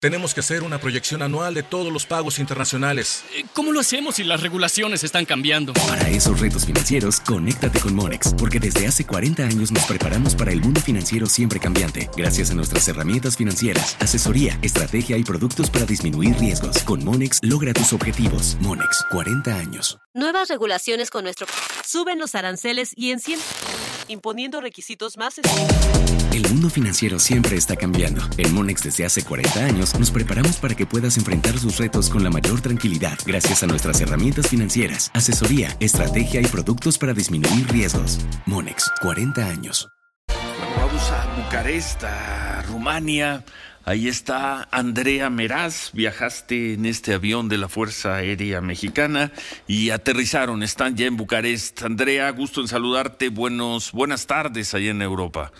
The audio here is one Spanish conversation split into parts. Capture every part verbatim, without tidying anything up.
Tenemos que hacer una proyección anual de todos los pagos internacionales. ¿Cómo lo hacemos si las regulaciones están cambiando? Para esos retos financieros, conéctate con Monex, porque desde hace cuarenta años nos preparamos para el mundo financiero siempre cambiante, gracias a nuestras herramientas financieras, asesoría, estrategia y productos para disminuir riesgos. Con Monex, logra tus objetivos. Monex, cuarenta años. Nuevas regulaciones con nuestro... Suben los aranceles y encienden... imponiendo requisitos más estrictos. El mundo financiero siempre está cambiando. En Monex desde hace cuarenta años nos preparamos para que puedas enfrentar sus retos con la mayor tranquilidad, gracias a nuestras herramientas financieras, asesoría, estrategia y productos para disminuir riesgos. Monex, cuarenta años. Bueno, vamos a Bucarest, a Rumania. Ahí está Andrea Meraz. Viajaste en este avión de la Fuerza Aérea Mexicana y aterrizaron, están ya en Bucarest. Andrea, gusto en saludarte. Buenos, buenas tardes allá en Europa.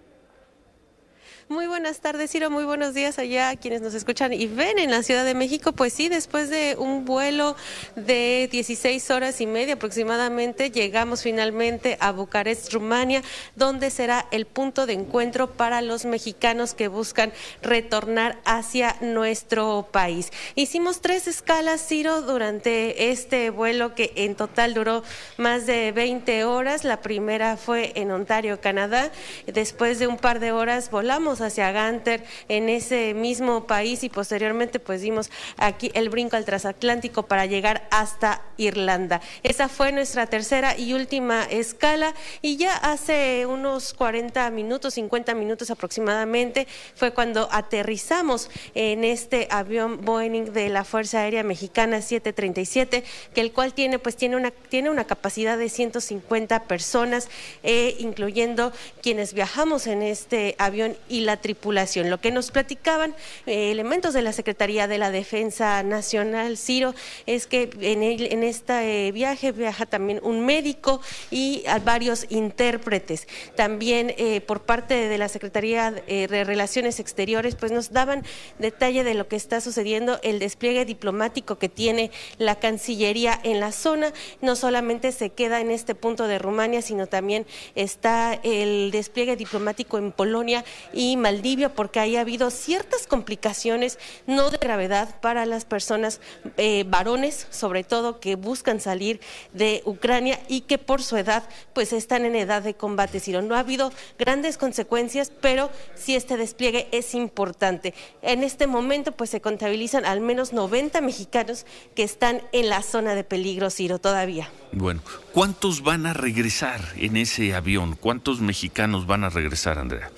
Muy buenas tardes, Ciro, muy buenos días allá a quienes nos escuchan y ven en la Ciudad de México. Pues sí, después de un vuelo de dieciséis horas y media aproximadamente, llegamos finalmente a Bucarest, Rumania, donde será el punto de encuentro para los mexicanos que buscan retornar hacia nuestro país. Hicimos tres escalas, Ciro, durante este vuelo que en total duró más de veinte horas. La primera fue en Ontario, Canadá. Después de un par de horas volamos hacia Ganther en ese mismo país y posteriormente pues dimos aquí el brinco al transatlántico para llegar hasta Irlanda. Esa fue nuestra tercera y última escala y ya hace unos cuarenta minutos, cincuenta minutos aproximadamente fue cuando aterrizamos en este avión Boeing de la Fuerza Aérea Mexicana siete treinta y siete, que el cual tiene pues tiene una tiene una capacidad de ciento cincuenta personas, eh, incluyendo quienes viajamos en este avión y la la tripulación. Lo que nos platicaban eh, elementos de la Secretaría de la Defensa Nacional, Ciro, es que en, el, en este eh, viaje viaja también un médico y a varios intérpretes. También eh, por parte de la Secretaría eh, de Relaciones Exteriores, pues nos daban detalle de lo que está sucediendo, el despliegue diplomático que tiene la Cancillería en la zona. No solamente se queda en este punto de Rumania, sino también está el despliegue diplomático en Polonia y Maldivia, porque ahí ha habido ciertas complicaciones no de gravedad para las personas eh, varones, sobre todo que buscan salir de Ucrania y que por su edad pues están en edad de combate. Ciro, no ha habido grandes consecuencias, pero sí este despliegue es importante. En este momento pues se contabilizan al menos noventa mexicanos que están en la zona de peligro, Ciro, todavía. Bueno, ¿cuántos van a regresar en ese avión? ¿Cuántos mexicanos van a regresar, Andrea?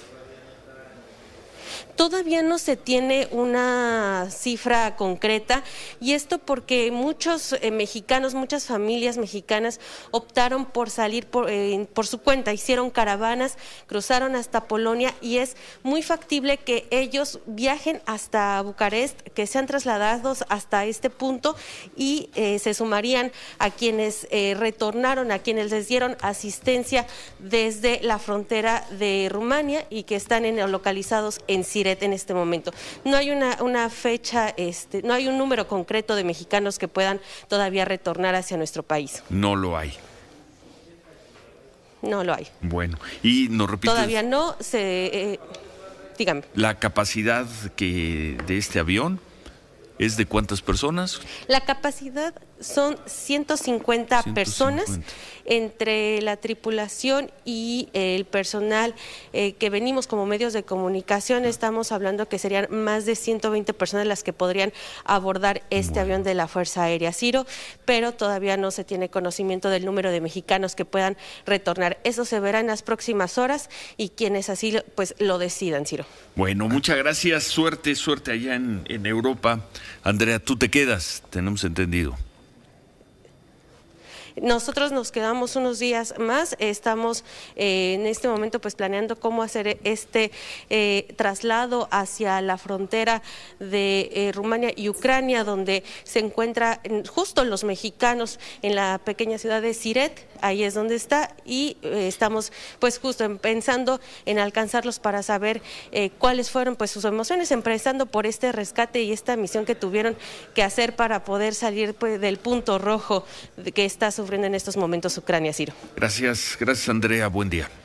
Todavía no se tiene una cifra concreta y esto porque muchos eh, mexicanos, muchas familias mexicanas optaron por salir por, eh, por su cuenta, hicieron caravanas, cruzaron hasta Polonia y es muy factible que ellos viajen hasta Bucarest, que sean trasladados hasta este punto y eh, se sumarían a quienes eh, retornaron, a quienes les dieron asistencia desde la frontera de Rumania y que están en, localizados en Siret en este momento. No hay una, una fecha, este, no hay un número concreto de mexicanos que puedan todavía retornar hacia nuestro país. No lo hay. No lo hay. Bueno, y nos repites. Todavía no se, eh, dígame. La capacidad que de este avión es de ¿cuántas personas? La capacidad son ciento cincuenta, ciento cincuenta personas entre la tripulación y el personal eh, que venimos como medios de comunicación. Estamos hablando que serían más de ciento veinte personas las que podrían abordar este bueno. avión de la Fuerza Aérea, Ciro, pero todavía no se tiene conocimiento del número de mexicanos que puedan retornar. Eso se verá en las próximas horas y quienes así pues lo decidan, Ciro. Bueno, muchas gracias, suerte, suerte allá en, en Europa. Andrea, tú te quedas, tenemos entendido. Nosotros nos quedamos unos días más, estamos eh, en este momento pues planeando cómo hacer este eh, traslado hacia la frontera de eh, Rumania y Ucrania, donde se encuentran justo los mexicanos en la pequeña ciudad de Siret, ahí es donde está y eh, estamos pues justo en, pensando en alcanzarlos para saber eh, cuáles fueron pues sus emociones, empezando por este rescate y esta misión que tuvieron que hacer para poder salir pues del punto rojo que está sufriendo en estos momentos Ucrania, Ciro. Gracias, gracias Andrea, buen día.